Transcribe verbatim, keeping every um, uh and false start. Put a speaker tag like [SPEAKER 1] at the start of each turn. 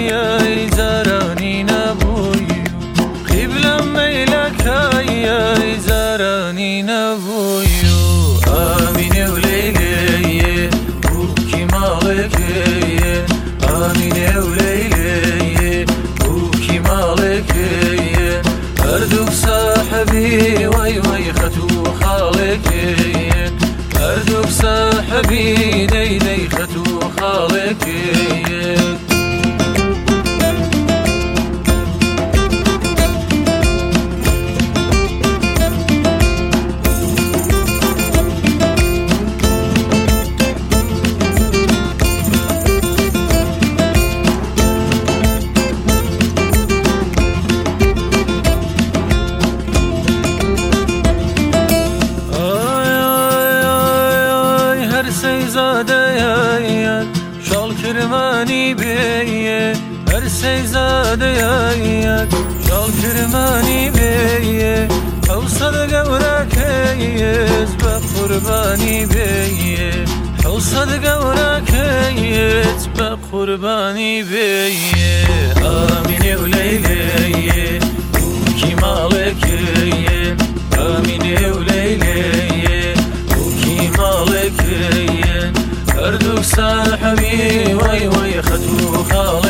[SPEAKER 1] يا زاراني نبوي قبل ميلك يا زاراني نبوي آمين وليلي وكي مالك آمين وليلي وكي مالك أردوك صاحبي وي وي ختو خالك أردوك صاحبي دي دي ختو خالك سيزاده يا شال كرماني بيه هر سيزاده يا شال كرماني بيه حوصل قورك يز بقرباني بيه حوصل قورك يز بقرباني بيه آمين وليلي وكي مالك آمين وليلي وكي مالك أردوك صاحبي وي وي ختو خالي